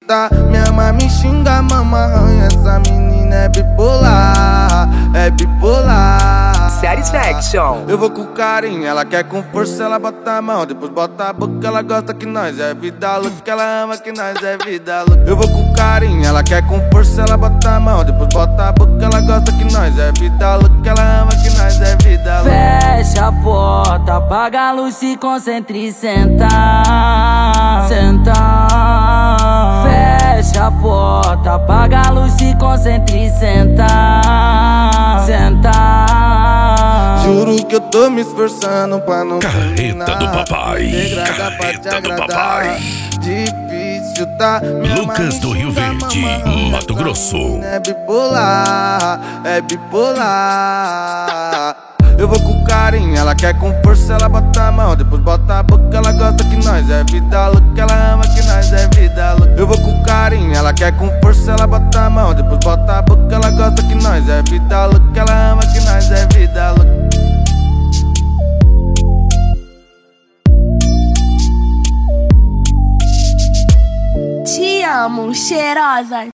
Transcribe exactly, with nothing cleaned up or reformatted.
tá? Minha mãe me xinga, mama arranha. Essa menina é bipolar, é bipolar. Satisfaction. Eu vou com carinho, ela quer com força, ela bota a mão, depois bota a boca, ela gosta que nós é vida louca, que ela ama que nós é vida louca. Eu vou com carinho, ela quer com força, ela bota a mão, depois bota a boca, ela gosta que nós é vida louca, que ela ama que nós é vida louca. Fecha a porta, apaga a luz, se concentre e senta, senta. Fecha a porta, apaga a luz, se concentre e senta, senta. Juro que eu tô me esforçando pra não Carreta do papai, carreta do papai. Difícil, tá? Minha Lucas do Rio Verde, Mato Grosso. É bipolar, é bipolar. Eu vou com carinho, ela quer com força, ela bota a mão, depois bota a boca, ela gosta que nós é vida louca, que ela ama que nós é vida louca. Eu vou com carinho, ela quer com força, ela bota a mão, depois bota a boca, ela gosta que nós é vida louca, que ela ama que nós é vida louca. Te amo, cheirosa.